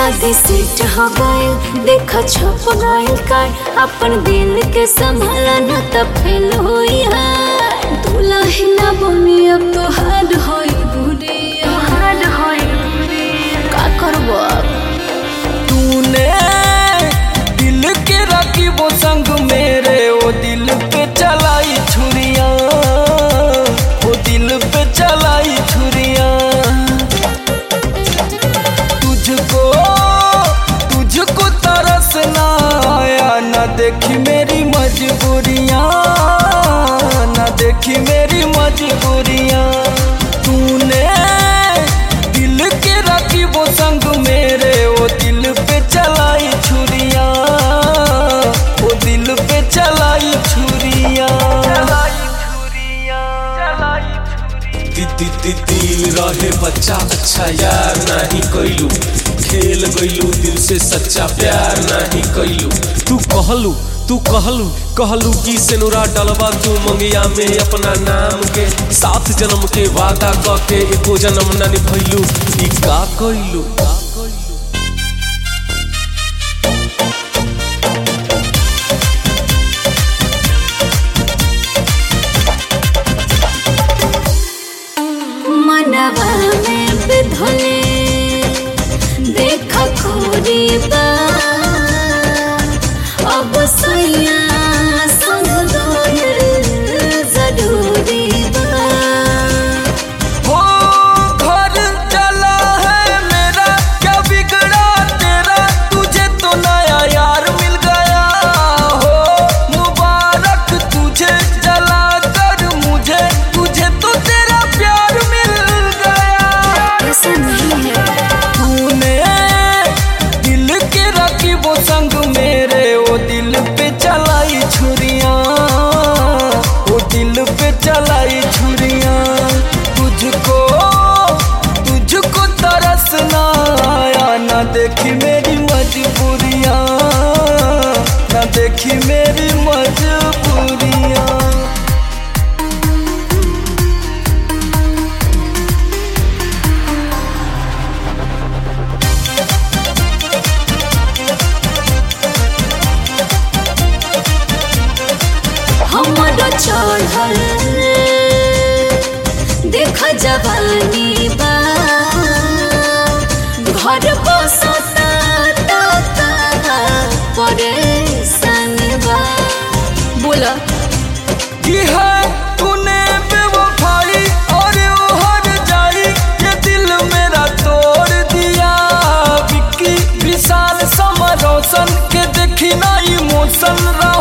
शादी सेट हो गए देखा छप गए काय अपन दिल के संभाला न तब फेल होई है दुल्हन बनी अब तो हार्ड होई बुढ़िया का करबो तूने दिल के रखी वो संग मेरे वो दिल पे चलाई छुरिया वो दिल पे चलाई छुरिया तुझको तरस ना आया ना देखी मेरी मजबूरियां ना देखी मेरी मजबूरियां तूने दिल के रखी वो संग मेरे वो दिल पे चलाई छुरियां वो दिल पे चलाई छुरियां दिल रहे बच्चा अच्छा यार नहीं कैलू खेल गईलू दिल से सच्चा प्यार नहीं कैलू तू कहलू कि सेनुरा डलवा तू मंगिया में अपना नाम के 7 जन्म के वादा करके एको जन्म न निभैलू ई का कैलू मनवा में बिधले देखा खोरी बा अब सैया संग दोयल जरूरी बा हो घर चला है मेरा क्या बिगड़ा तेरा तुझे तो नया यार मिल गया हो मुबारक तुझे जला कर मुझे तुझे तो तेरा प्यार मिल गया ऐसा नहीं है तूने दिल के रखी वो संग मेरे वो दिल पे चलाई छुरियां वो दिल पे चलाई छुरियां तुझको तरस ना आया ना देखी मेरी मजबूरियां ना देखी मेरी मजबूरियां हमारा चढ़ल देखा जवानी बा घर बसता परेशान बा बोला की है तूने बेवफाई और वो हर जाई ये दिल मेरा तोड़ दिया विक्की विशाल समर रोशन के देखी ना इमोशन